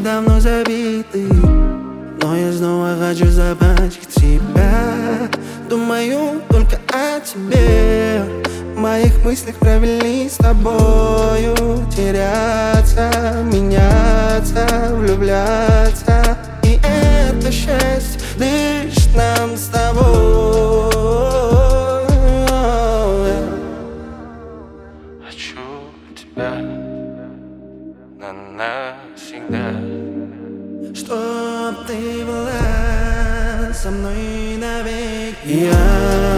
давно забиты, но я снова хочу запачкать тебя. Думаю только о тебе, в моих мыслях провели с тобою. Теряться, меняться, влюбляться, и это счастье дышит нам с тобой. Хочу тебя навсегда, чтоб ты была со мной навеки. Я